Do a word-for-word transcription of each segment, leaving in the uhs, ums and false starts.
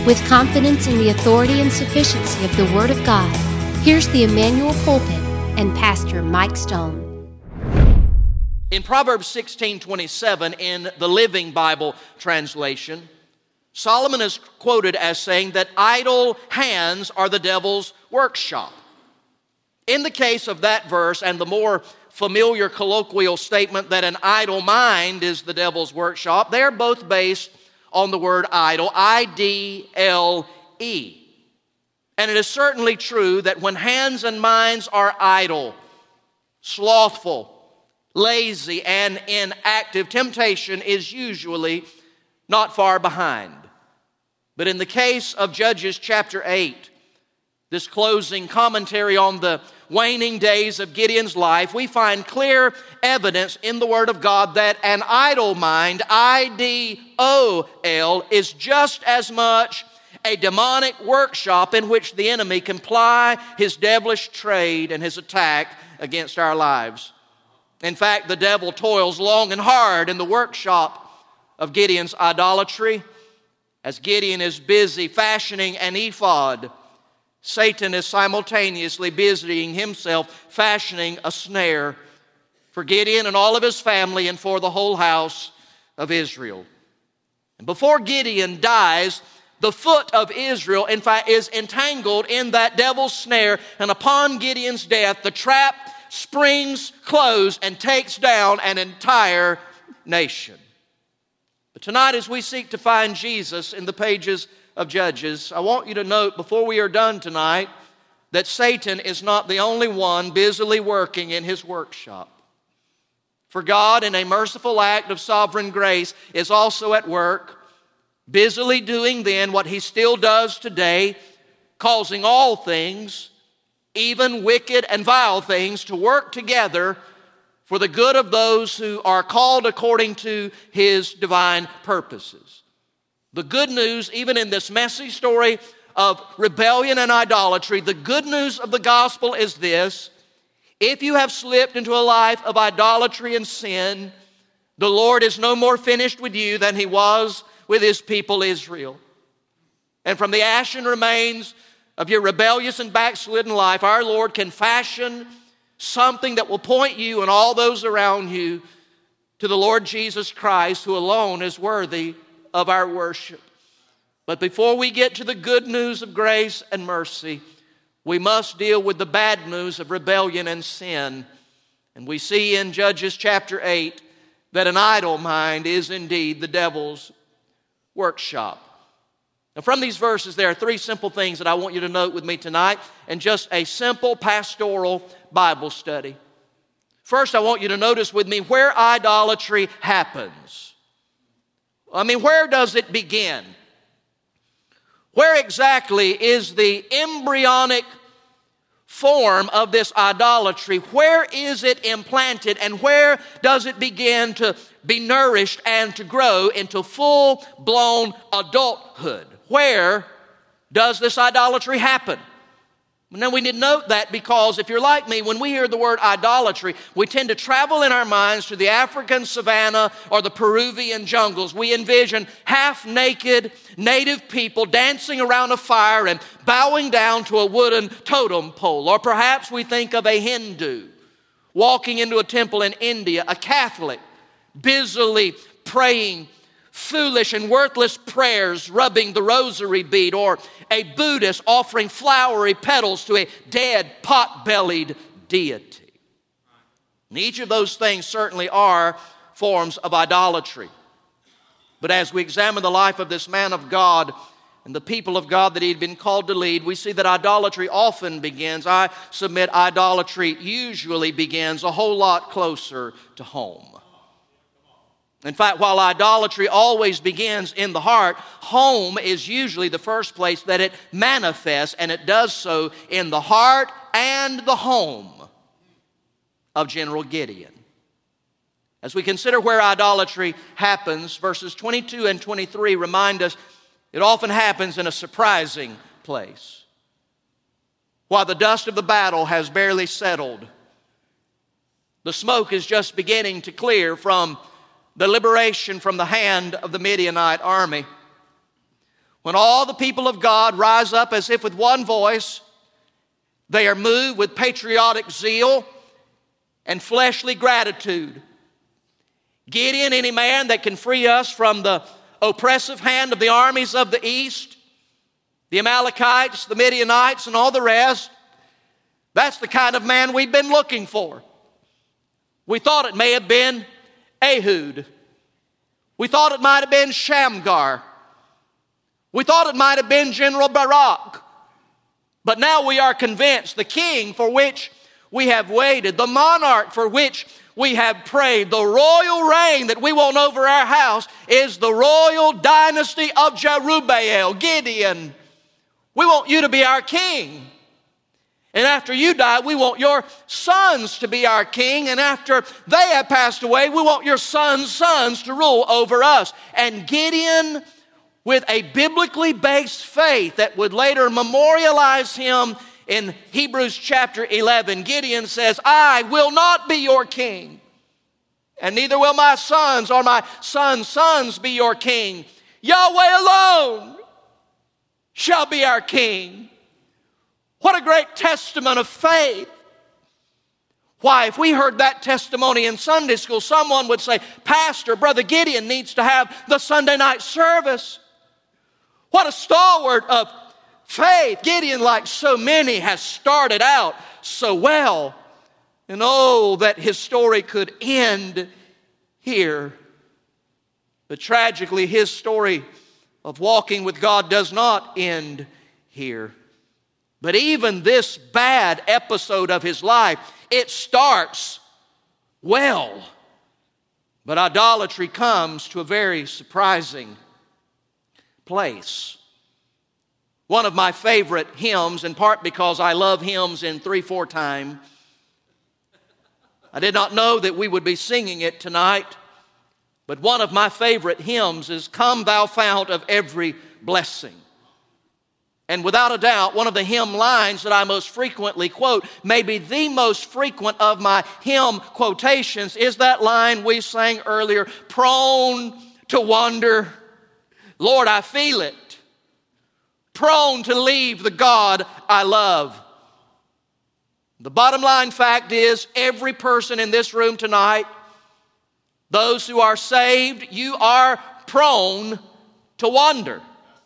With confidence in the authority and sufficiency of the Word of God, here's the Emmanuel Pulpit and Pastor Mike Stone. In Proverbs sixteen twenty-seven, in the Living Bible translation, Solomon is quoted as saying that idle hands are the devil's workshop. In the case of that verse and the more familiar colloquial statement that an idle mind is the devil's workshop, they are both based on the word idle, I D L E. And it is certainly true that when hands and minds are idle, slothful, lazy, and inactive, temptation is usually not far behind. But in the case of Judges chapter eight, this closing commentary on the waning days of Gideon's life, we find clear evidence in the Word of God that an idle mind, I D O L, is just as much a demonic workshop in which the enemy can ply his devilish trade and his attack against our lives. In fact, the devil toils long and hard in the workshop of Gideon's idolatry. As Gideon is busy fashioning an ephod, Satan is simultaneously busying himself fashioning a snare for Gideon and all of his family and for the whole house of Israel. And before Gideon dies, the foot of Israel, in fact, is entangled in that devil's snare, and upon Gideon's death, the trap springs closed and takes down an entire nation. But tonight, as we seek to find Jesus in the pages of Judges, I want you to note before we are done tonight that Satan is not the only one busily working in his workshop. For God, in a merciful act of sovereign grace, is also at work, busily doing then what he still does today, causing all things, even wicked and vile things, to work together for the good of those who are called according to his divine purposes. The good news, even in this messy story of rebellion and idolatry, the good news of the gospel is this: if you have slipped into a life of idolatry and sin, the Lord is no more finished with you than he was with his people Israel. And from the ashen remains of your rebellious and backslidden life, our Lord can fashion something that will point you and all those around you to the Lord Jesus Christ, who alone is worthy of our worship. But before we get to the good news of grace and mercy, we must deal with the bad news of rebellion and sin. And we see in Judges chapter eight that an idle mind is indeed the devil's workshop. Now, from these verses, there are three simple things that I want you to note with me tonight, and just a simple pastoral Bible study. First, I want you to notice with me where idolatry happens. I mean, where does it begin? Where exactly is the embryonic form of this idolatry? Where is it implanted, and where does it begin to be nourished and to grow into full-blown adulthood? Where does this idolatry happen? Now, we need to note that because if you're like me, when we hear the word idolatry, we tend to travel in our minds to the African savanna or the Peruvian jungles. We envision half-naked native people dancing around a fire and bowing down to a wooden totem pole. Or perhaps we think of a Hindu walking into a temple in India, a Catholic busily praying foolish and worthless prayers, rubbing the rosary bead, or a Buddhist offering flowery petals to a dead, pot-bellied deity. And each of those things certainly are forms of idolatry. But as we examine the life of this man of God and the people of God that he had been called to lead, we see that idolatry often begins, I submit idolatry usually begins a whole lot closer to home. In fact, while idolatry always begins in the heart, home is usually the first place that it manifests, and it does so in the heart and the home of General Gideon. As we consider where idolatry happens, verses twenty-two and twenty-three remind us it often happens in a surprising place. While the dust of the battle has barely settled, the smoke is just beginning to clear from the liberation from the hand of the Midianite army. when all the people of God rise up as if with one voice, they are moved with patriotic zeal and fleshly gratitude. Gideon, any man that can free us from the oppressive hand of the armies of the east, the Amalekites, the Midianites, and all the rest, that's the kind of man we've been looking for. We thought it may have been Ehud. We thought it might have been Shamgar. We thought it might have been General Barak. But now we are convinced the king for which we have waited, the monarch for which we have prayed, the royal reign that we want over our house is the royal dynasty of Jerubbaal, Gideon. We want you to be our king. And after you die, we want your sons to be our king. And after they have passed away, we want your sons' sons to rule over us. And Gideon, with a biblically based faith that would later memorialize him in Hebrews chapter eleven, Gideon says, I will not be your king, and neither will my sons or my sons' sons be your king. Yahweh alone shall be our king. What a great testament of faith. Why, if we heard that testimony in Sunday school, someone would say, Pastor, Brother Gideon needs to have the Sunday night service. What a stalwart of faith. Gideon, like so many, has started out so well. And oh, that his story could end here. But tragically, his story of walking with God does not end here. But even this bad episode of his life, it starts well. But idolatry comes to a very surprising place. One of my favorite hymns, in part because I love hymns in three, four time. I did not know that we would be singing it tonight, but one of my favorite hymns is Come Thou Fount of Every Blessing. And without a doubt, one of the hymn lines that I most frequently quote, maybe the most frequent of my hymn quotations, is that line we sang earlier, prone to wander, Lord, I feel it. Prone to leave the God I love. The bottom line fact is, every person in this room tonight, those who are saved, you are prone to wander.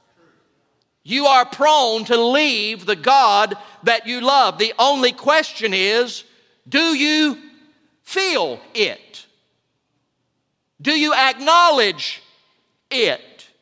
You are prone to leave the God that you love. The only question is, do you feel it? Do you acknowledge it?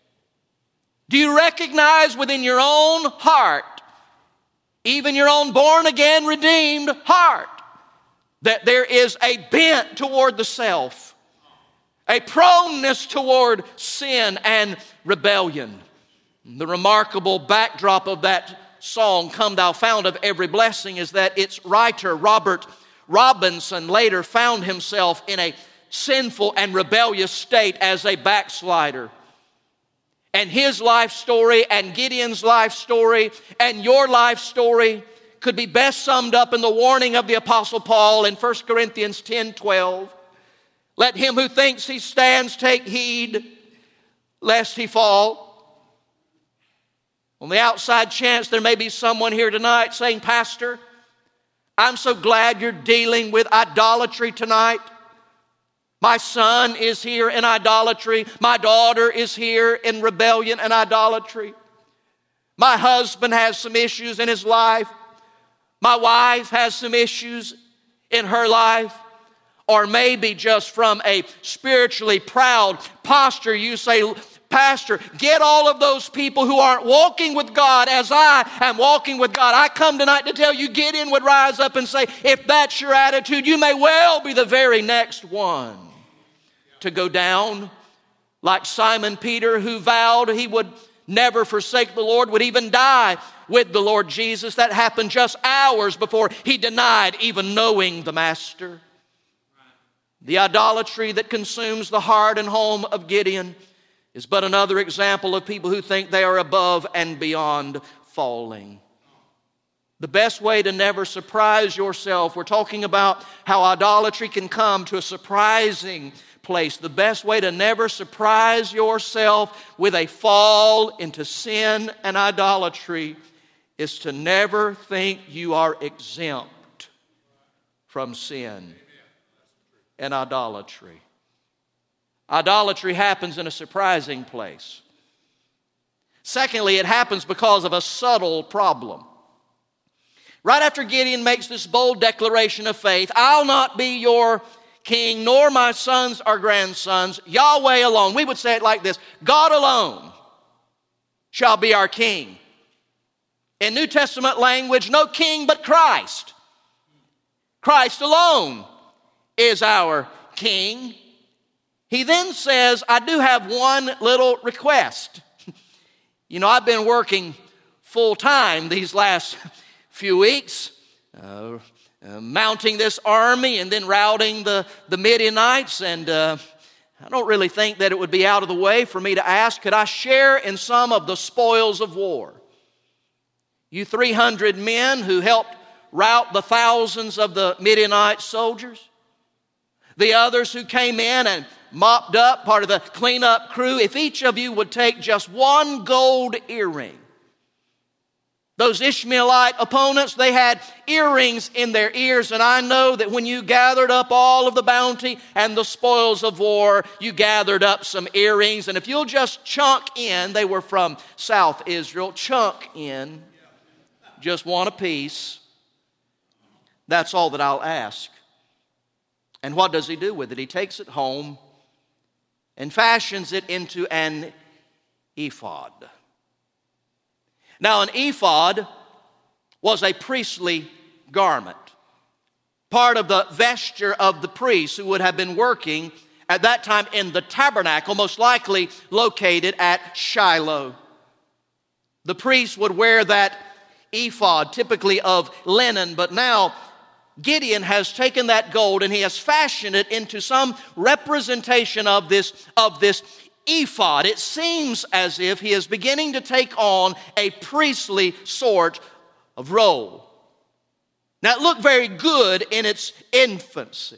Do you recognize within your own heart, even your own born-again, redeemed heart, that there is a bent toward the self, a proneness toward sin and rebellion? The remarkable backdrop of that song, Come Thou Fount of Every Blessing, is that its writer, Robert Robinson, later found himself in a sinful and rebellious state as a backslider. And his life story and Gideon's life story and your life story could be best summed up in the warning of the Apostle Paul in First Corinthians ten twelve. Let him who thinks he stands take heed lest he fall. On the outside chance there may be someone here tonight saying, Pastor, I'm so glad you're dealing with idolatry tonight. My son is here in idolatry. My daughter is here in rebellion and idolatry. My husband has some issues in his life. My wife has some issues in her life. Or maybe just from a spiritually proud posture, you say, Pastor, get all of those people who aren't walking with God as I am walking with God. I come tonight to tell you, Gideon would rise up and say, if that's your attitude, you may well be the very next one to go down. Like Simon Peter, who vowed he would never forsake the Lord, would even die with the Lord Jesus. That happened just hours before he denied even knowing the Master. The idolatry that consumes the heart and home of Gideon is but another example of people who think they are above and beyond falling. The best way to never surprise yourself, we're talking about how idolatry can come to a surprising place. The best way to never surprise yourself with a fall into sin and idolatry is to never think you are exempt from sin and idolatry. Idolatry happens in a surprising place. Secondly, it happens because of a subtle problem. Right after Gideon makes this bold declaration of faith, I'll not be your king, nor my sons or grandsons, Yahweh alone. We would say it like this: God alone shall be our king. In New Testament language, no king but Christ. Christ alone is our king. He then says, I do have one little request. You know, I've been working full time these last few weeks, uh, uh, mounting this army and then routing the, the Midianites, and uh, I don't really think that it would be out of the way for me to ask, could I share in some of the spoils of war? You three hundred men who helped rout the thousands of the Midianite soldiers, the others who came in and mopped up, part of the cleanup crew, if each of you would take just one gold earring. Those Ishmaelite opponents, they had earrings in their ears, and I know that when you gathered up all of the bounty and the spoils of war, you gathered up some earrings, and if you'll just chunk in, they were from South Israel, chunk in just one apiece. That's all that I'll ask. And what does he do with it? He takes it home and fashions it into an ephod. Now, an ephod was a priestly garment, part of the vesture of the priests who would have been working at that time in the tabernacle, most likely located at Shiloh. The priests would wear that ephod, typically of linen, but now Gideon has taken that gold and he has fashioned it into some representation of this, of this ephod. It seems as if he is beginning to take on a priestly sort of role. Now, it looked very good in its infancy.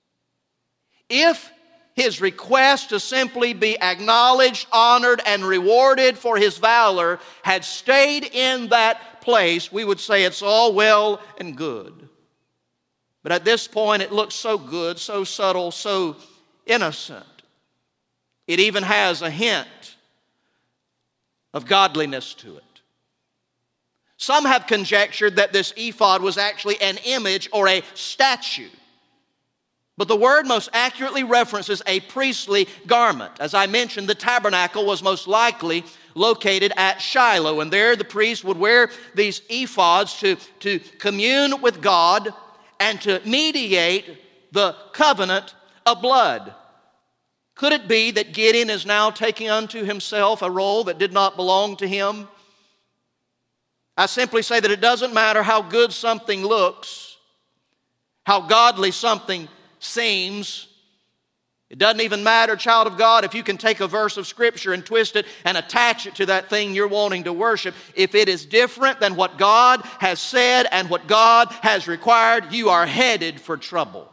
If his request to simply be acknowledged, honored, and rewarded for his valor had stayed in that place, we would say it's all well and good. But at this point, it looks so good, so subtle, so innocent. It even has a hint of godliness to it. Some have conjectured that this ephod was actually an image or a statue. But the word most accurately references a priestly garment. As I mentioned, the tabernacle was most likely located at Shiloh, and there the priest would wear these ephods to, to commune with God and to mediate the covenant of blood. Could it be that Gideon is now taking unto himself a role that did not belong to him? I simply say that it doesn't matter how good something looks, how godly something seems. It doesn't even matter, child of God, if you can take a verse of Scripture and twist it and attach it to that thing you're wanting to worship. If it is different than what God has said and what God has required, you are headed for trouble.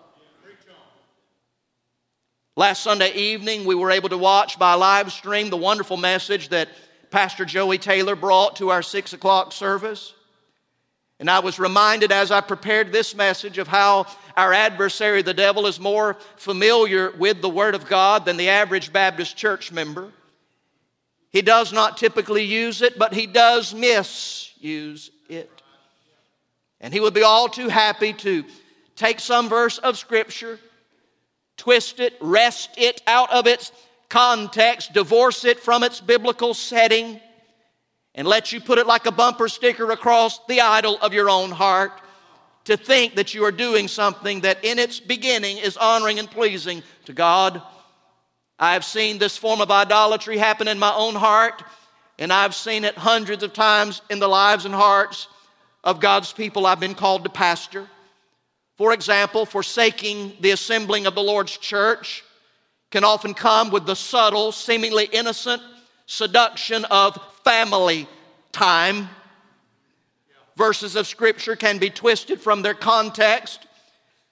Last Sunday evening, we were able to watch by live stream the wonderful message that Pastor Joey Taylor brought to our six o'clock service. And I was reminded as I prepared this message of how our adversary, the devil, is more familiar with the Word of God than the average Baptist church member. He does not typically use it, but he does misuse it. And he would be all too happy to take some verse of Scripture, twist it, wrest it out of its context, divorce it from its biblical setting, and let you put it like a bumper sticker across the idol of your own heart, to think that you are doing something that in its beginning is honoring and pleasing to God. I have seen this form of idolatry happen in my own heart, and I've seen it hundreds of times in the lives and hearts of God's people I've been called to pastor. For example, forsaking the assembling of the Lord's church can often come with the subtle, seemingly innocent seduction of family time. Verses of Scripture can be twisted from their context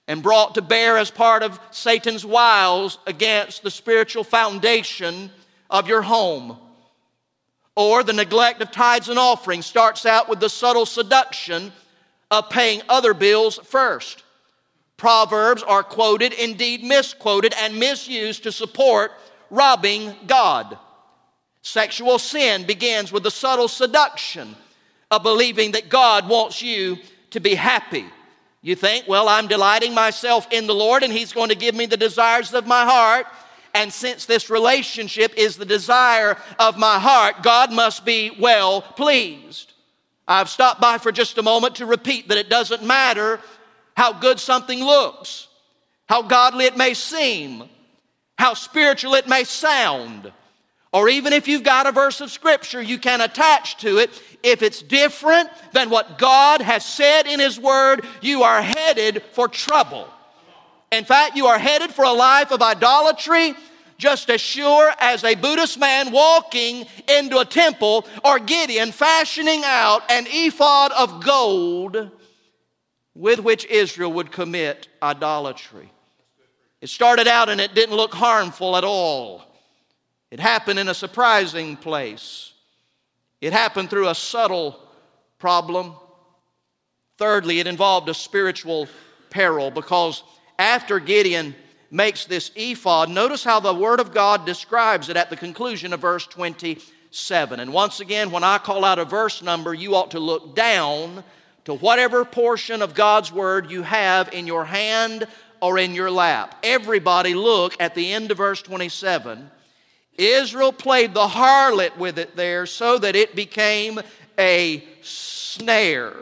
and brought to bear as part of Satan's wiles against the spiritual foundation of your home. Or the neglect of tithes and offerings starts out with the subtle seduction of paying other bills first. Proverbs are quoted, indeed misquoted, and misused to support robbing God. Sexual sin begins with the subtle seduction of believing that God wants you to be happy. You think, well, I'm delighting myself in the Lord and He's going to give me the desires of my heart. And since this relationship is the desire of my heart, God must be well pleased. I've stopped by for just a moment to repeat that it doesn't matter how good something looks, how godly it may seem, how spiritual it may sound, or even if you've got a verse of Scripture you can attach to it. If it's different than what God has said in His Word, you are headed for trouble. In fact, you are headed for a life of idolatry just as sure as a Buddhist man walking into a temple or Gideon fashioning out an ephod of gold with which Israel would commit idolatry. It started out and it didn't look harmful at all. It happened in a surprising place. It happened through a subtle problem. Thirdly, it involved a spiritual peril, because after Gideon makes this ephod, notice how the Word of God describes it at the conclusion of verse twenty-seven. And once again, when I call out a verse number, you ought to look down to whatever portion of God's Word you have in your hand or in your lap. Everybody look at the end of verse twenty-seven. Israel played the harlot with it there so that it became a snare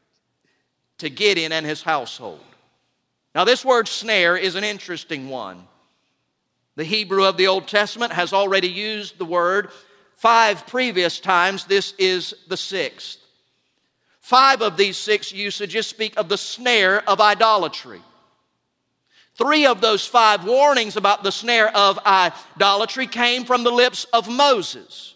to Gideon and his household. Now, this word snare is an interesting one. The Hebrew of the Old Testament has already used the word five previous times. This is the sixth. Five of these six usages speak of the snare of idolatry. Three of those five warnings about the snare of idolatry came from the lips of Moses.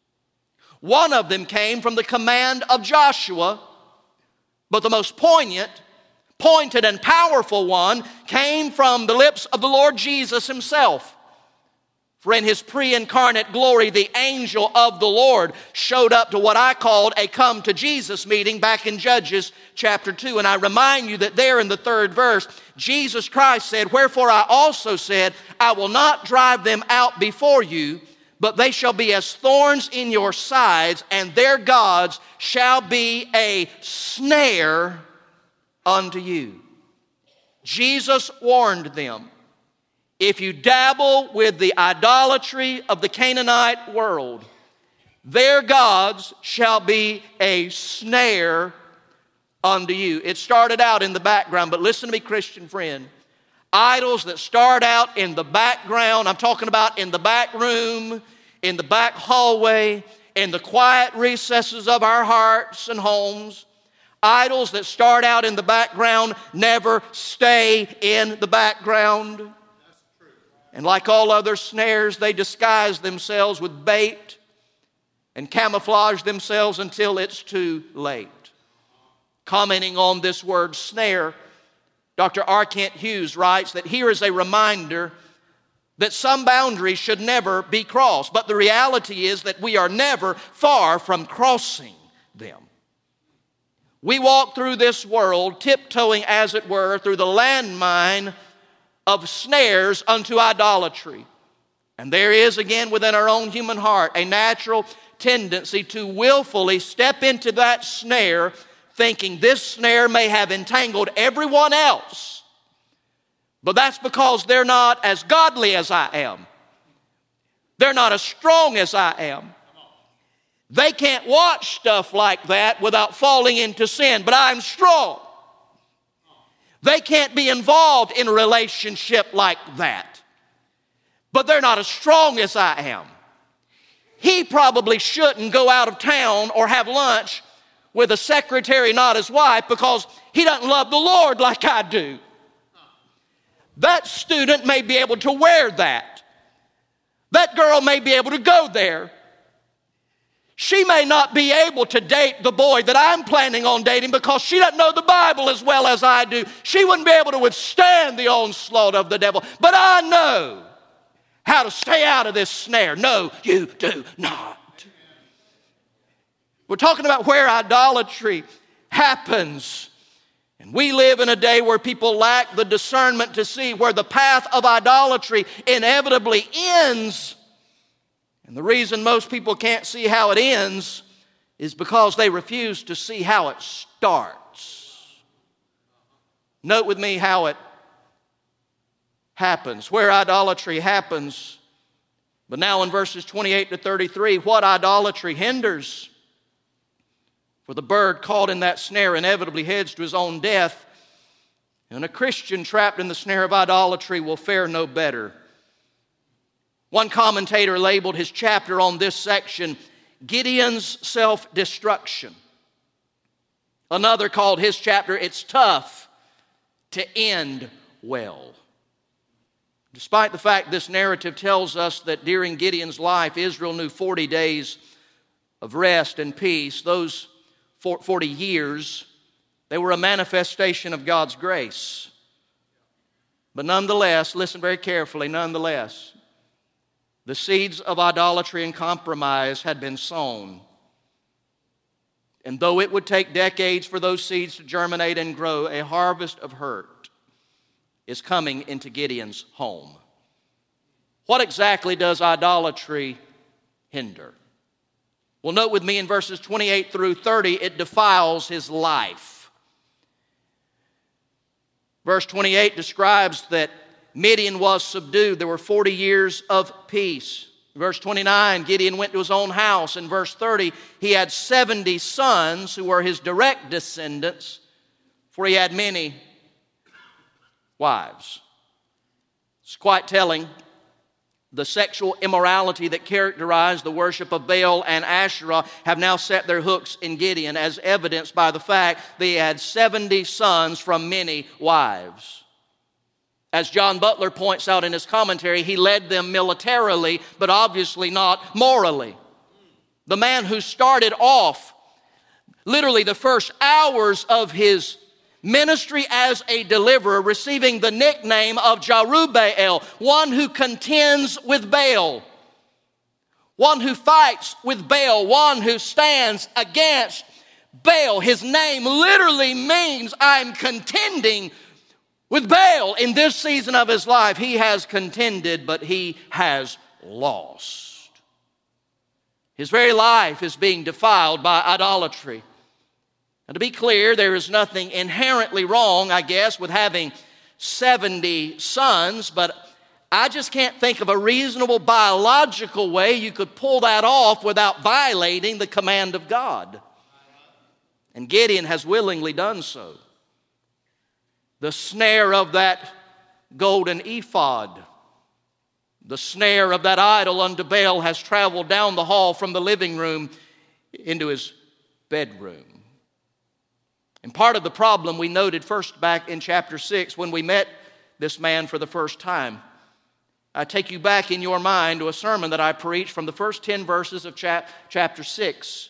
One of them came from the command of Joshua, but the most poignant, pointed, and powerful one came from the lips of the Lord Jesus Himself. For in His pre-incarnate glory, the angel of the Lord showed up to what I called a come to Jesus meeting back in Judges chapter two. And I remind you that there in the third verse, Jesus Christ said, "Wherefore I also said, I will not drive them out before you, but they shall be as thorns in your sides, and their gods shall be a snare unto you." Jesus warned them, if you dabble with the idolatry of the Canaanite world, their gods shall be a snare unto you. It started out in the background, but listen to me, Christian friend. Idols that start out in the background, I'm talking about in the back room, in the back hallway, in the quiet recesses of our hearts and homes. Idols that start out in the background never stay in the background. And like all other snares, they disguise themselves with bait and camouflage themselves until it's too late. Commenting on this word snare, Doctor R. Kent Hughes writes that here is a reminder that some boundaries should never be crossed, but the reality is that we are never far from crossing them. We walk through this world tiptoeing, as it were, through the landmine of snares unto idolatry. And there is, again, within our own human heart, a natural tendency to willfully step into that snare, thinking this snare may have entangled everyone else, but that's because they're not as godly as I am. They're not as strong as I am. They can't watch stuff like that without falling into sin, but I'm strong. They can't be involved in a relationship like that, but they're not as strong as I am. He probably shouldn't go out of town or have lunch with a secretary, not his wife, because he doesn't love the Lord like I do. That student may be able to wear that. That girl may be able to go there. She she may not be able to date the boy that I'm planning on dating because she doesn't know the Bible as well as I do. She wouldn't be able to withstand the onslaught of the devil. But I know how to stay out of this snare. No, you do not. We're talking about where idolatry happens. And we live in a day where people lack the discernment to see where the path of idolatry inevitably ends. And the reason most people can't see how it ends is because they refuse to see how it starts. Note with me how it happens, where idolatry happens. But now in verses twenty-eight to thirty-three, what idolatry hinders? For the bird caught in that snare inevitably heads to his own death, and a Christian trapped in the snare of idolatry will fare no better. One commentator labeled his chapter on this section, Gideon's Self-Destruction. Another called his chapter, It's Tough to End Well. Despite the fact this narrative tells us that during Gideon's life, Israel knew forty days of rest and peace, those forty years, they were a manifestation of God's grace. But nonetheless, listen very carefully, nonetheless, the seeds of idolatry and compromise had been sown. And though it would take decades for those seeds to germinate and grow, a harvest of hurt is coming into Gideon's home. What exactly does idolatry hinder? Well, note with me in verses twenty-eight through thirty, it defiles his life. Verse twenty-eight describes that Midian was subdued. There were forty years of peace. Verse twenty-nine, Gideon went to his own house. In verse thirty, he had seventy sons who were his direct descendants, for he had many wives. It's quite telling. The sexual immorality that characterized the worship of Baal and Asherah have now set their hooks in Gideon, as evidenced by the fact that he had seventy sons from many wives. As John Butler points out in his commentary, he led them militarily, but obviously not morally. The man who started off, literally the first hours of his ministry as a deliverer, receiving the nickname of Jerubbaal, one who contends with Baal, one who fights with Baal, one who stands against Baal. His name literally means I'm contending with Baal. In this season of his life, he has contended, but he has lost. His very life is being defiled by idolatry. Now, to be clear, there is nothing inherently wrong, I guess, with having seventy sons, but I just can't think of a reasonable biological way you could pull that off without violating the command of God. And Gideon has willingly done so. The snare of that golden ephod, the snare of that idol unto Baal, has traveled down the hall from the living room into his bedroom. And part of the problem we noted first back in chapter six when we met this man for the first time. I take you back in your mind to a sermon that I preached from the first ten verses of chap- chapter six.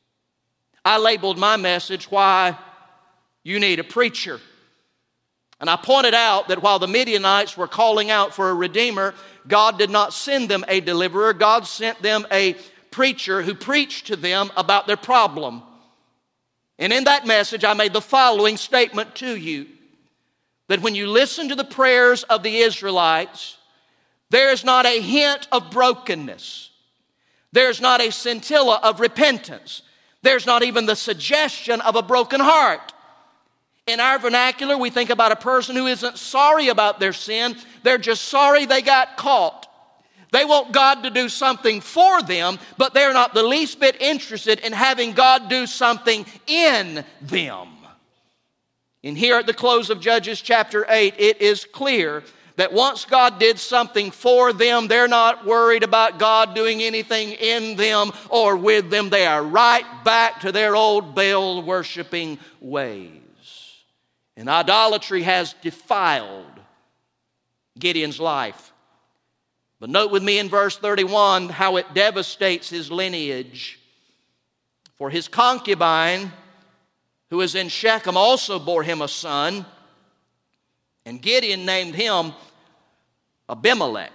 I labeled my message, Why You Need a Preacher. And I pointed out that while the Midianites were calling out for a redeemer, God did not send them a deliverer. God sent them a preacher who preached to them about their problem. And in that message, I made the following statement to you, that when you listen to the prayers of the Israelites, there is not a hint of brokenness. There's not a scintilla of repentance. There's not even the suggestion of a broken heart. In our vernacular, we think about a person who isn't sorry about their sin. They're just sorry they got caught. They want God to do something for them, but they're not the least bit interested in having God do something in them. And here at the close of Judges chapter eight, it is clear that once God did something for them, they're not worried about God doing anything in them or with them. They are right back to their old Baal worshiping ways. And idolatry has defiled Gideon's life. But note with me in verse thirty-one how it devastates his lineage. For his concubine, who is in Shechem, also bore him a son, and Gideon named him Abimelech.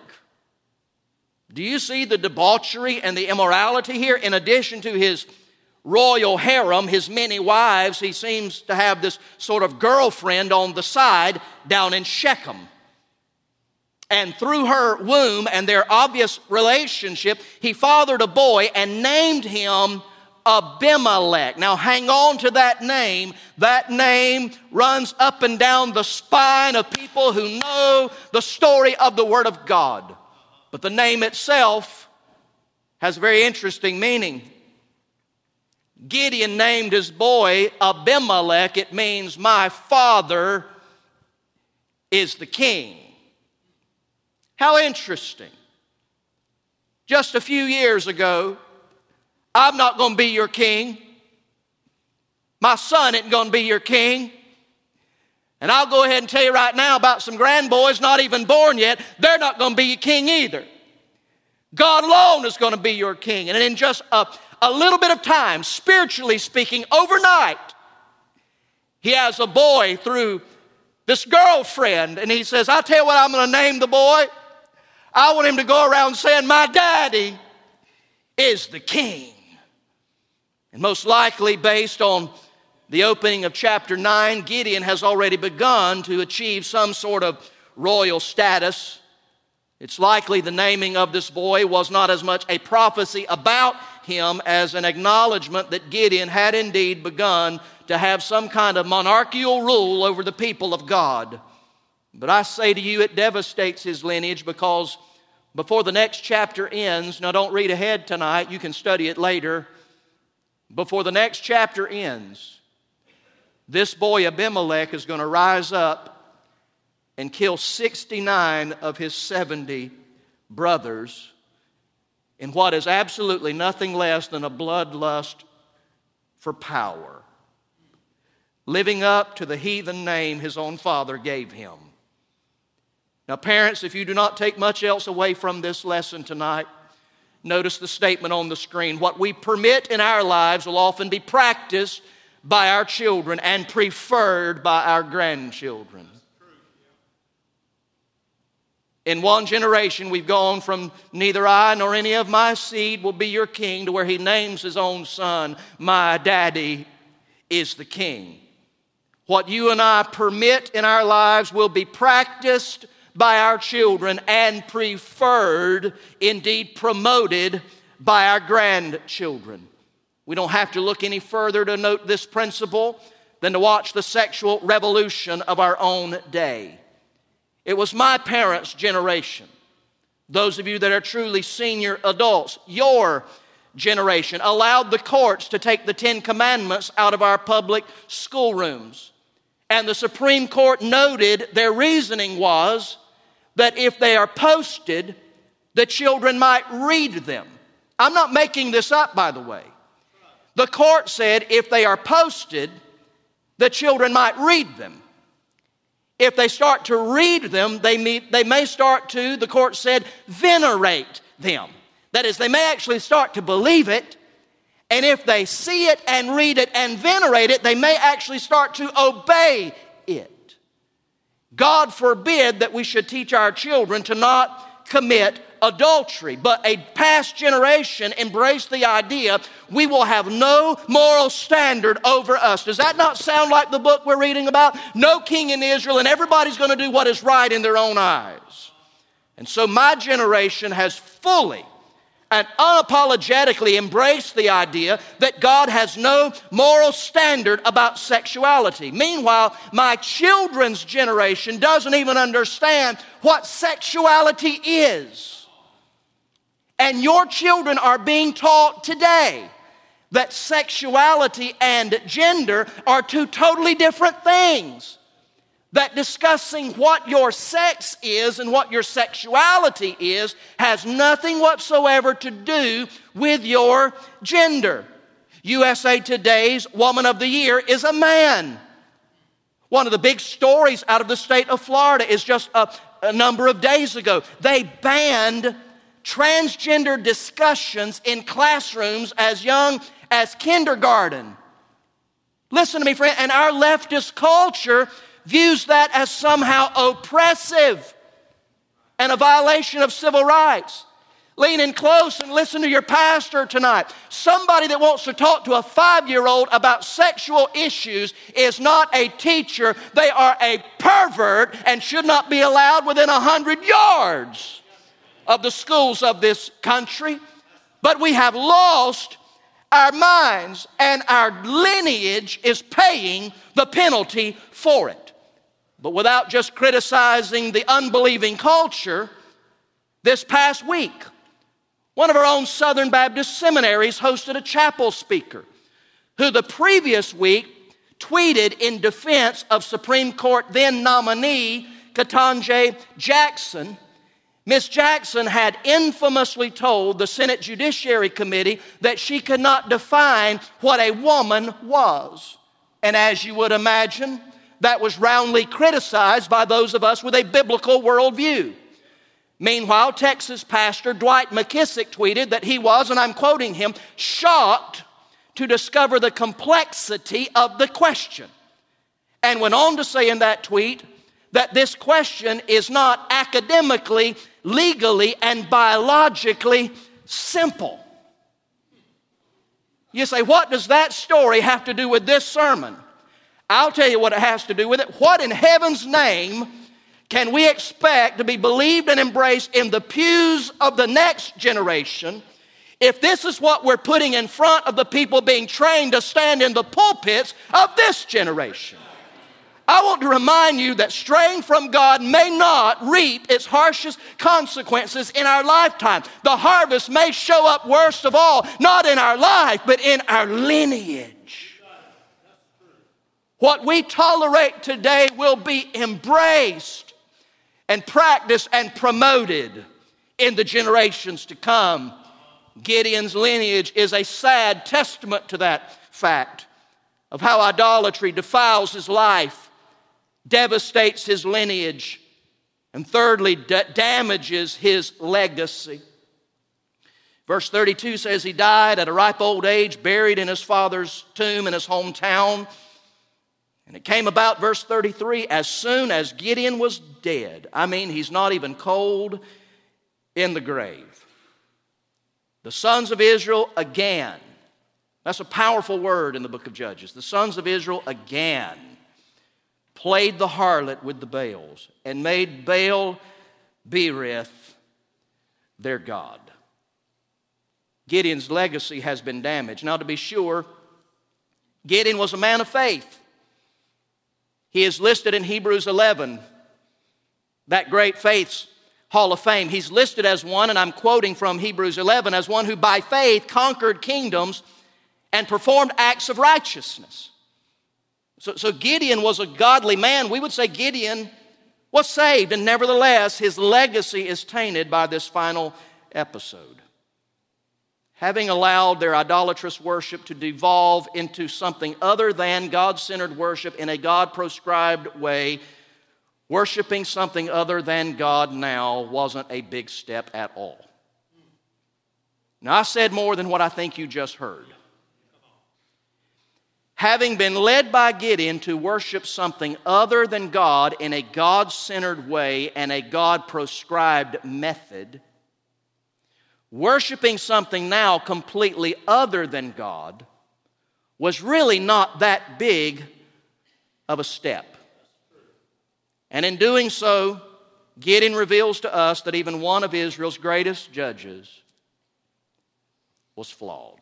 Do you see the debauchery and the immorality here? In addition to his royal harem, his many wives, he seems to have this sort of girlfriend on the side down in Shechem. And through her womb and their obvious relationship, he fathered a boy and named him Abimelech. Now hang on to that name. That name runs up and down the spine of people who know the story of the Word of God. But the name itself has a very interesting meaning. Gideon named his boy Abimelech. It means my father is the king. How interesting. Just a few years ago, I'm not going to be your king. My son isn't going to be your king. And I'll go ahead and tell you right now about some grandboys not even born yet. They're not going to be your king either. God alone is going to be your king. And in just a, a little bit of time, spiritually speaking, overnight, he has a boy through this girlfriend. And he says, I'll tell you what I'm going to name the boy. I want him to go around saying, my daddy is the king. And most likely, based on the opening of chapter nine, Gideon has already begun to achieve some sort of royal status. It's likely the naming of this boy was not as much a prophecy about him as an acknowledgement that Gideon had indeed begun to have some kind of monarchical rule over the people of God. But I say to you, it devastates his lineage, because before the next chapter ends, now don't read ahead tonight, you can study it later. Before the next chapter ends, this boy Abimelech is going to rise up and kill sixty-nine of his seventy brothers in what is absolutely nothing less than a bloodlust for power, living up to the heathen name his own father gave him. Now, parents, if you do not take much else away from this lesson tonight, notice the statement on the screen. What we permit in our lives will often be practiced by our children and preferred by our grandchildren. In one generation, we've gone from neither I nor any of my seed will be your king to where he names his own son, my daddy is the king. What you and I permit in our lives will be practiced by our children and preferred, indeed promoted, by our grandchildren. We don't have to look any further to note this principle than to watch the sexual revolution of our own day. It was my parents' generation, those of you that are truly senior adults, your generation, allowed the courts to take the Ten Commandments out of our public schoolrooms. And the Supreme Court noted their reasoning was that if they are posted, the children might read them. I'm not making this up, by the way. The court said if they are posted, the children might read them. If they start to read them, they may, they may start to, the court said, venerate them. That is, they may actually start to believe it. And if they see it and read it and venerate it, they may actually start to obey it. God forbid that we should teach our children to not commit adultery. But a past generation embraced the idea we will have no moral standard over us. Does that not sound like the book we're reading about? No king in Israel, and everybody's going to do what is right in their own eyes. And so my generation has fully and unapologetically embraced the idea that God has no moral standard about sexuality. Meanwhile, my children's generation doesn't even understand what sexuality is. And your children are being taught today that sexuality and gender are two totally different things. That discussing what your sex is and what your sexuality is has nothing whatsoever to do with your gender. U S A Today's Woman of the Year is a man. One of the big stories out of the state of Florida is just a, a number of days ago. They banned transgender discussions in classrooms as young as kindergarten. Listen to me, friend, and our leftist culture views that as somehow oppressive and a violation of civil rights. Lean in close and listen to your pastor tonight. Somebody that wants to talk to a five-year-old about sexual issues is not a teacher. They are a pervert and should not be allowed within a hundred yards of the schools of this country. But we have lost our minds, and our lineage is paying the penalty for it. But without just criticizing the unbelieving culture, this past week, one of our own Southern Baptist seminaries hosted a chapel speaker who the previous week tweeted in defense of Supreme Court then nominee Ketanji Jackson. Miss Jackson had infamously told the Senate Judiciary Committee that she could not define what a woman was. And as you would imagine, that was roundly criticized by those of us with a biblical worldview. Meanwhile, Texas pastor Dwight McKissick tweeted that he was, and I'm quoting him, shocked to discover the complexity of the question, and went on to say in that tweet that this question is not academically, legally, and biologically simple. You say, what does that story have to do with this sermon? I'll tell you what it has to do with it. What in heaven's name can we expect to be believed and embraced in the pews of the next generation if this is what we're putting in front of the people being trained to stand in the pulpits of this generation? I want to remind you that straying from God may not reap its harshest consequences in our lifetime. The harvest may show up worst of all, not in our life, but in our lineage. What we tolerate today will be embraced and practiced and promoted in the generations to come. Gideon's lineage is a sad testament to that fact of how idolatry defiles his life, devastates his lineage, and thirdly, da- damages his legacy. Verse thirty-two says he died at a ripe old age, buried in his father's tomb in his hometown. And it came about, verse thirty-three, as soon as Gideon was dead. I mean, he's not even cold in the grave. The sons of Israel again. That's a powerful word in the book of Judges. The sons of Israel again played the harlot with the Baals and made Baal Berith their god. Gideon's legacy has been damaged. Now, to be sure, Gideon was a man of faith. He is listed in Hebrews eleven, that great faith's hall of fame. He's listed as one, and I'm quoting from Hebrews eleven, as one who by faith conquered kingdoms and performed acts of righteousness. So, so Gideon was a godly man. We would say Gideon was saved, and nevertheless, his legacy is tainted by this final episode. Having allowed their idolatrous worship to devolve into something other than God-centered worship in a God-proscribed way, worshiping something other than God now wasn't a big step at all. Now, I said more than what I think you just heard. Having been led by Gideon to worship something other than God in a God-centered way and a God-proscribed method, worshiping something now completely other than God was really not that big of a step. And in doing so, Gideon reveals to us that even one of Israel's greatest judges was flawed.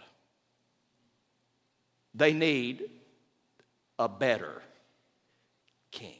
They need a better king.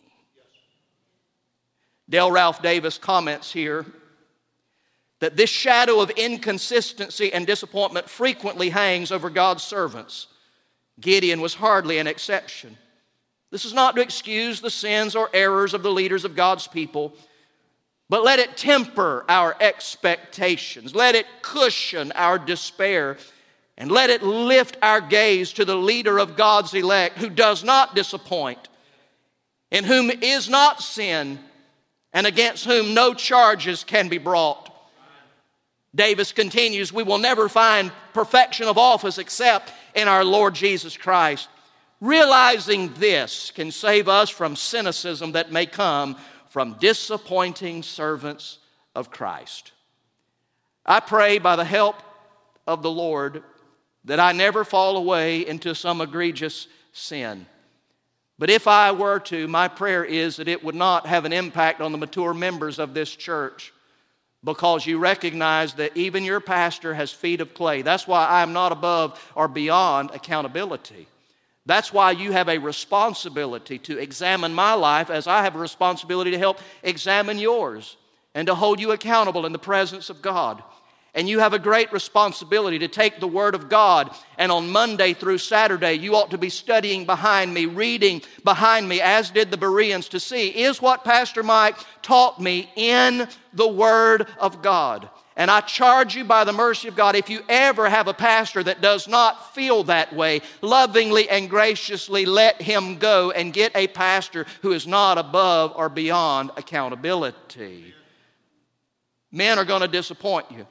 Dale Ralph Davis comments here that this shadow of inconsistency and disappointment frequently hangs over God's servants. Gideon was hardly an exception. This is not to excuse the sins or errors of the leaders of God's people, but let it temper our expectations. Let it cushion our despair, and let it lift our gaze to the leader of God's elect, who does not disappoint, in whom is not sin, and against whom no charges can be brought. Davis continues, we will never find perfection of office except in our Lord Jesus Christ. Realizing this can save us from cynicism that may come from disappointing servants of Christ. I pray by the help of the Lord that I never fall away into some egregious sin. But if I were to, my prayer is that it would not have an impact on the mature members of this church, because you recognize that even your pastor has feet of clay. That's why I am not above or beyond accountability. That's why you have a responsibility to examine my life as I have a responsibility to help examine yours and to hold you accountable in the presence of God. And you have a great responsibility to take the Word of God, and on Monday through Saturday, you ought to be studying behind me, reading behind me, as did the Bereans, to see, is what Pastor Mike taught me in the Word of God? And I charge you by the mercy of God, if you ever have a pastor that does not feel that way, lovingly and graciously let him go and get a pastor who is not above or beyond accountability. Men are going to disappoint you.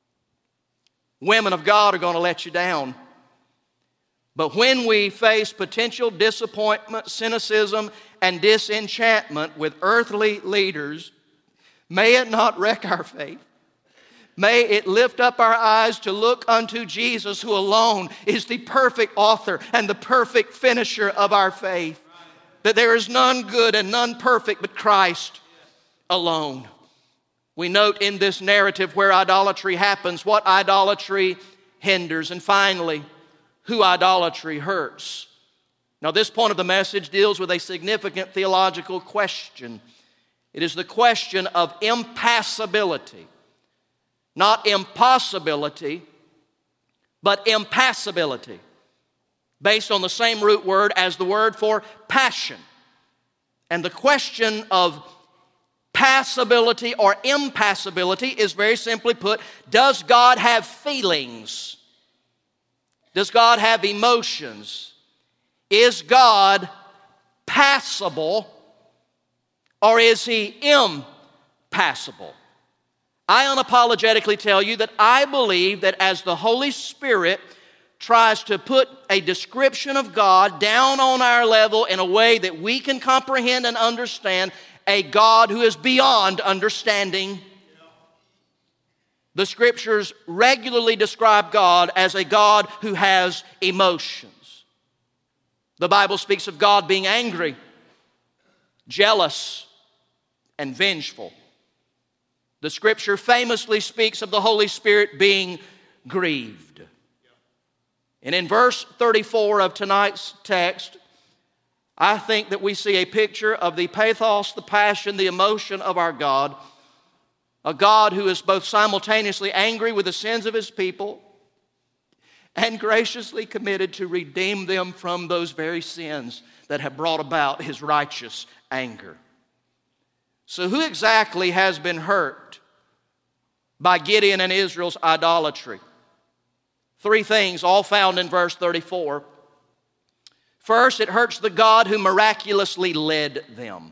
Women of God are going to let you down. But when we face potential disappointment, cynicism, and disenchantment with earthly leaders, may it not wreck our faith. May it lift up our eyes to look unto Jesus, who alone is the perfect author and the perfect finisher of our faith. That there is none good and none perfect but Christ alone. We note in this narrative where idolatry happens, what idolatry hinders. And finally, who idolatry hurts. Now, this point of the message deals with a significant theological question. It is the question of impassibility. Not impossibility, but impassibility. Based on the same root word as the word for passion. And the question of passibility or impassibility is very simply put, does God have feelings? Does God have emotions? Is God passible or is He impassible? I unapologetically tell you that I believe that as the Holy Spirit tries to put a description of God down on our level in a way that we can comprehend and understand, a God who is beyond understanding. The Scriptures regularly describe God as a God who has emotions. The Bible speaks of God being angry, jealous, and vengeful. The Scripture famously speaks of the Holy Spirit being grieved. And in verse thirty-four of tonight's text, I think that we see a picture of the pathos, the passion, the emotion of our God. A God who is both simultaneously angry with the sins of His people and graciously committed to redeem them from those very sins that have brought about His righteous anger. So who exactly has been hurt by Gideon and Israel's idolatry? Three things, all found in verse thirty-four. First, it hurts the God who miraculously led them.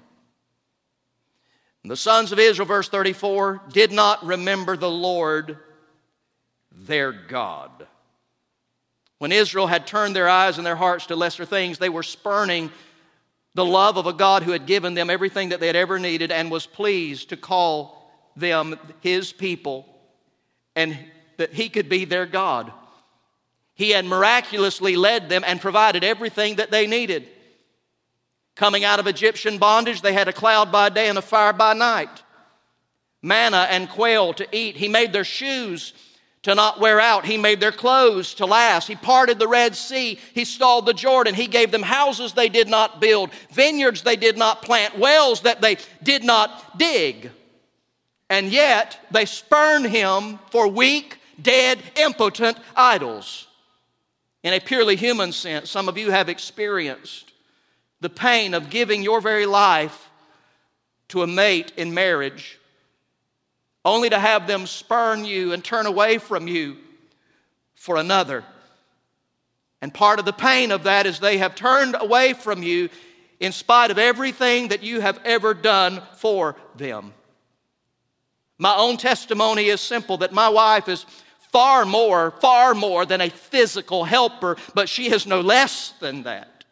The sons of Israel, verse thirty-four, did not remember the Lord, their God. When Israel had turned their eyes and their hearts to lesser things, they were spurning the love of a God who had given them everything that they had ever needed and was pleased to call them His people and that He could be their God. He had miraculously led them and provided everything that they needed. Coming out of Egyptian bondage, they had a cloud by day and a fire by night. Manna and quail to eat. He made their shoes to not wear out. He made their clothes to last. He parted the Red Sea. He stalled the Jordan. He gave them houses they did not build, vineyards they did not plant, wells that they did not dig. And yet they spurned Him for weak, dead, impotent idols. In a purely human sense, some of you have experienced the pain of giving your very life to a mate in marriage, only to have them spurn you and turn away from you for another. And part of the pain of that is they have turned away from you in spite of everything that you have ever done for them. My own testimony is simple, that my wife is far more, far more than a physical helper, but she is no less than that.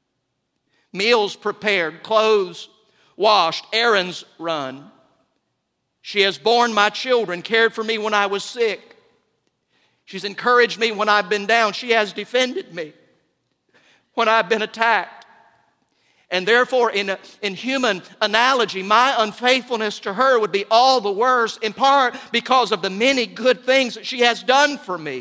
Meals prepared, clothes washed, errands run. She has borne my children, cared for me when I was sick. She's encouraged me when I've been down. She has defended me when I've been attacked. And therefore, in, a, in human analogy, my unfaithfulness to her would be all the worse, in part because of the many good things that she has done for me.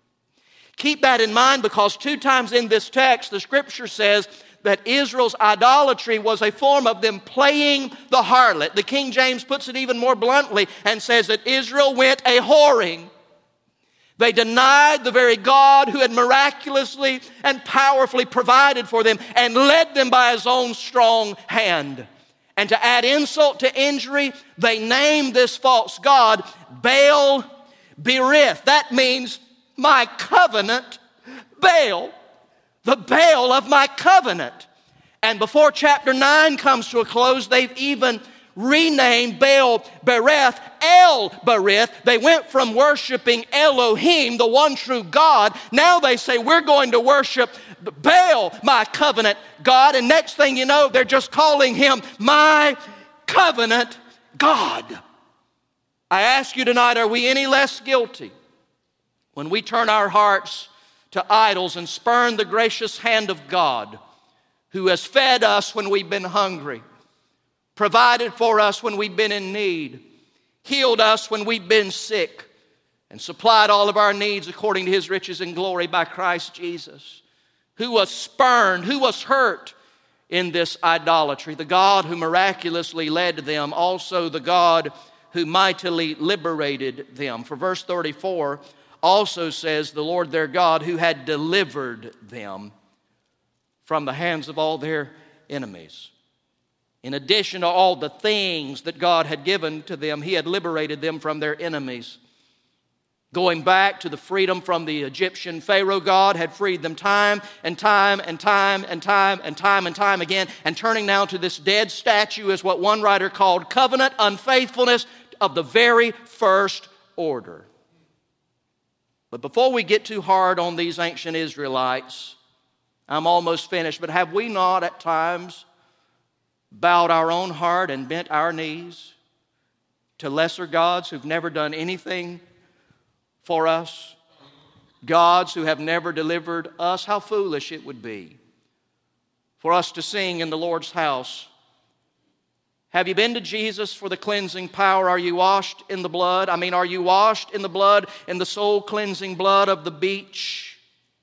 Keep that in mind, because two times in this text, the Scripture says that Israel's idolatry was a form of them playing the harlot. The King James puts it even more bluntly and says that Israel went a whoring. They denied the very God who had miraculously and powerfully provided for them and led them by His own strong hand. And to add insult to injury, they named this false god Baal Berith. That means my covenant Baal, the Baal of my covenant. And before chapter nine comes to a close, they've even renamed Baal Berith El Berith. They went from worshiping Elohim, the one true God. Now they say, we're going to worship Baal, my covenant God. And next thing you know, they're just calling him my covenant God. I ask you tonight, are we any less guilty when we turn our hearts to idols and spurn the gracious hand of God, who has fed us when we've been hungry, provided for us when we've been in need, healed us when we've been sick, and supplied all of our needs according to His riches and glory by Christ Jesus, who was spurned, who was hurt in this idolatry, the God who miraculously led them, also the God who mightily liberated them. For verse thirty-four also says, the Lord their God who had delivered them from the hands of all their enemies. In addition to all the things that God had given to them, He had liberated them from their enemies. Going back to the freedom from the Egyptian Pharaoh, God had freed them time and time and time and time and time and time again. And turning now to this dead statue is what one writer called covenant unfaithfulness of the very first order. But before we get too hard on these ancient Israelites, I'm almost finished, but have we not at times bowed our own heart and bent our knees to lesser gods who've never done anything for us? Gods who have never delivered us? How foolish it would be for us to sing in the Lord's house, have you been to Jesus for the cleansing power? Are you washed in the blood? I mean, are you washed in the blood, in the soul cleansing blood of the beach?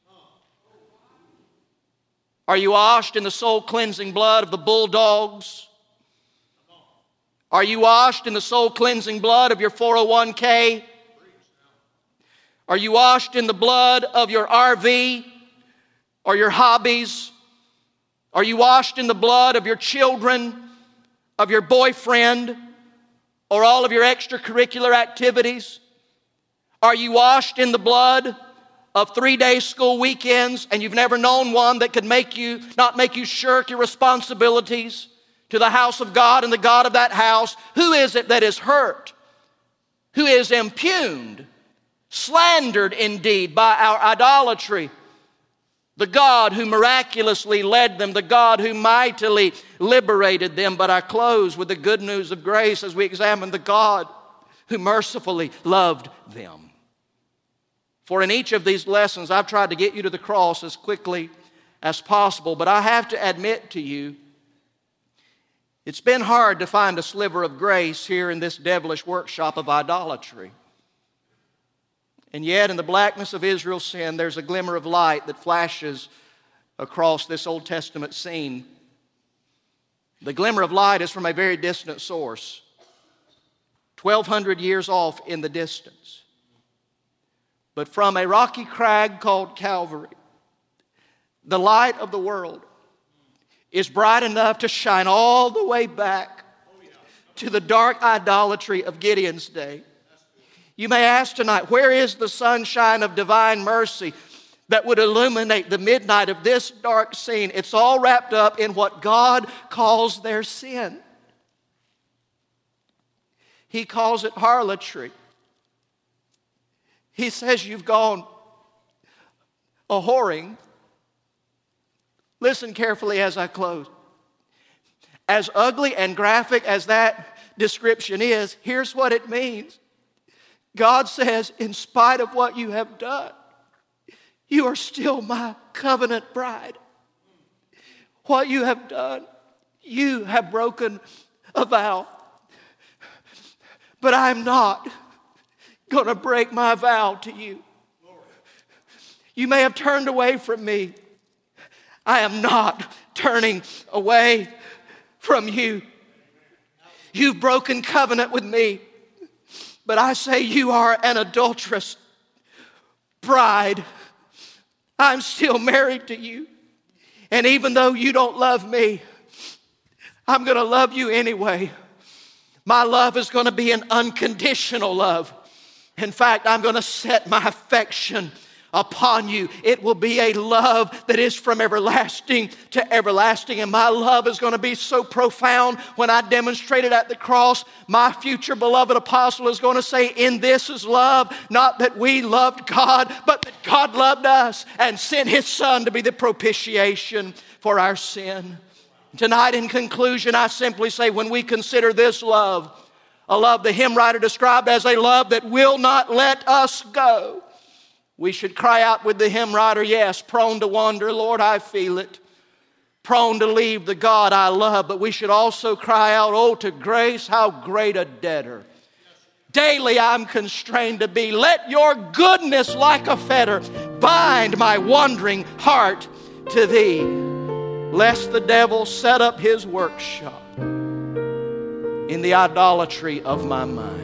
Are you washed in the soul cleansing blood of the bulldogs? Are you washed in the soul cleansing blood of your four oh one k? Are you washed in the blood of your R V or your hobbies? Are you washed in the blood of your children, of your boyfriend, or all of your extracurricular activities? Are you washed in the blood of three-day school weekends, and you've never known one that could make you, not make you shirk your responsibilities to the house of God and the God of that house? Who is it that is hurt? Who is impugned, slandered indeed by our idolatry? The God who miraculously led them, the God who mightily liberated them. But I close with the good news of grace as we examine the God who mercifully loved them. For in each of these lessons, I've tried to get you to the cross as quickly as possible, but I have to admit to you, it's been hard to find a sliver of grace here in this devilish workshop of idolatry. And yet, in the blackness of Israel's sin, there's a glimmer of light that flashes across this Old Testament scene. The glimmer of light is from a very distant source, twelve hundred years off in the distance. But from a rocky crag called Calvary, the light of the world is bright enough to shine all the way back to the dark idolatry of Gideon's day. You may ask tonight, where is the sunshine of divine mercy that would illuminate the midnight of this dark scene? It's all wrapped up in what God calls their sin. He calls it harlotry. He says you've gone a whoring. Listen carefully as I close. As ugly and graphic as that description is, here's what it means. God says, in spite of what you have done, you are still my covenant bride. What you have done, you have broken a vow. But I'm not going to break my vow to you. You may have turned away from me. I am not turning away from you. You've broken covenant with me. But I say you are an adulterous bride. I'm still married to you. And even though you don't love me, I'm going to love you anyway. My love is going to be an unconditional love. In fact, I'm going to set my affection upon you. It will be a love that is from everlasting to everlasting. And my love is going to be so profound when I demonstrate it at the cross. My future beloved apostle is going to say, in this is love, not that we loved God, but that God loved us and sent His Son to be the propitiation for our sin. Tonight, in conclusion, I simply say, when we consider this love, a love the hymn writer described as a love that will not let us go, we should cry out with the hymn writer, yes, prone to wander, Lord, I feel it. Prone to leave the God I love. But we should also cry out, oh, to grace, how great a debtor. Daily I'm constrained to be. Let your goodness like a fetter bind my wandering heart to thee, lest the devil set up his workshop in the idolatry of my mind.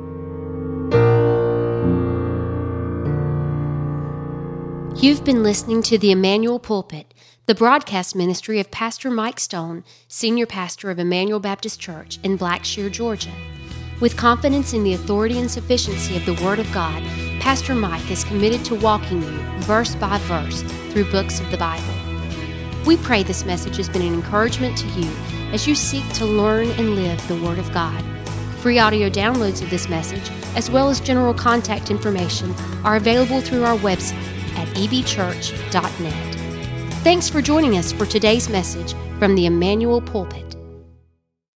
You've been listening to the Emmanuel Pulpit, the broadcast ministry of Pastor Mike Stone, Senior Pastor of Emmanuel Baptist Church in Blackshear, Georgia. With confidence in the authority and sufficiency of the Word of God, Pastor Mike is committed to walking you verse by verse through books of the Bible. We pray this message has been an encouragement to you as you seek to learn and live the Word of God. Free audio downloads of this message, as well as general contact information, are available through our website at e b church dot net. Thanks for joining us for today's message from the Emmanuel Pulpit.